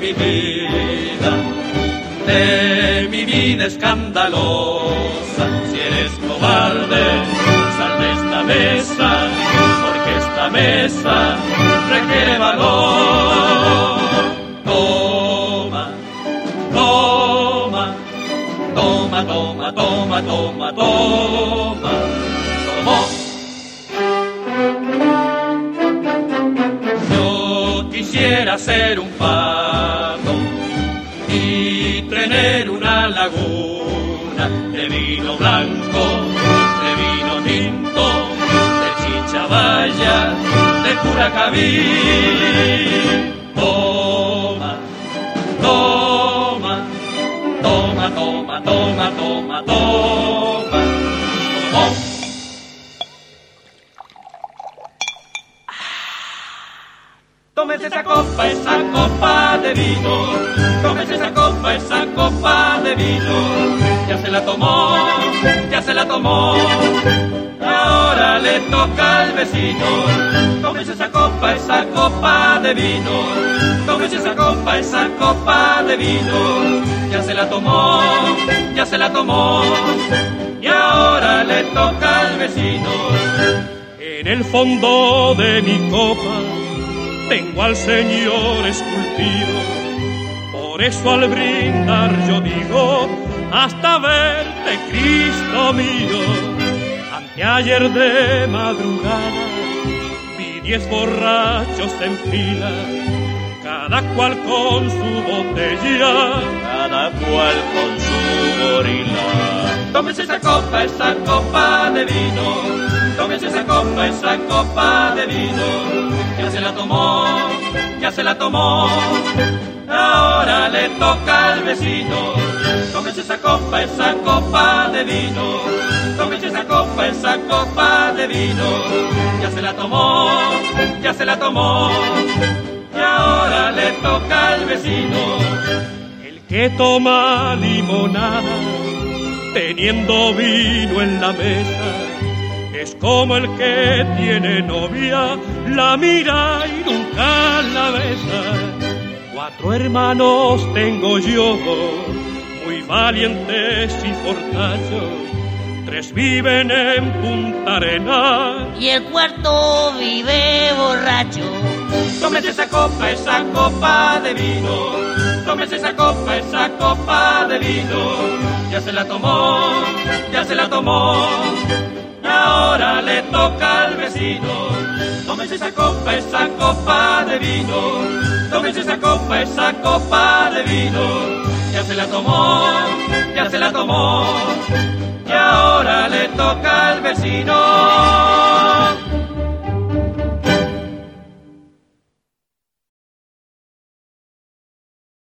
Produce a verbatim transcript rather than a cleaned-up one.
mi vida, de mi vida escandalosa. Si eres cobarde, sal de esta mesa, porque esta mesa requiere valor. Toma, toma, toma, toma, toma, toma, toma, toma. Yo quisiera ser un pato y tener una laguna de vino blanco, de vino tinto, de chichavalla, de Curacaví. Toma, toma, toma, toma, toma, toma, toma, toma. Tómese esa copa, esa copa de vino. Tómese esa copa, esa copa de vino. Ya se la tomó, ya se la tomó. Ahora le toca al vecino. Tómese esa copa, esa copa de vino. Tómese esa copa, esa copa de vino. Ya se la tomó, ya se la tomó. Y ahora le toca al vecino. En el fondo de mi copa tengo al Señor esculpido, por eso al brindar yo digo, hasta verte, Cristo mío. Anteayer de madrugada vi diez borrachos en fila, cada cual con su botella, cada cual con su gorila. Tómese esa copa, esa copa de vino. Tómese esa copa, esa copa de vino. Ya se la tomó, ya se la tomó. Ahora le toca al vecino. Tómese esa copa, esa copa de vino. Tómese esa copa, esa copa de vino. Ya se la tomó, ya se la tomó. Y ahora le toca al vecino. El que toma limonada teniendo vino en la mesa es como el que tiene novia, la mira y nunca la besa. Cuatro hermanos tengo yo, muy valientes y fortachos. Tres viven en Punta Arenas y el cuarto vive borracho. Tómese esa copa, esa copa de vino. Tómese esa copa, esa copa de vino. Ya se la tomó, ya se la tomó. Y ahora le toca al vecino. Tómese esa copa, esa copa de vino. Tómese esa copa, esa copa de vino. Ya se la tomó, ya se la tomó. Y ahora le toca al vecino.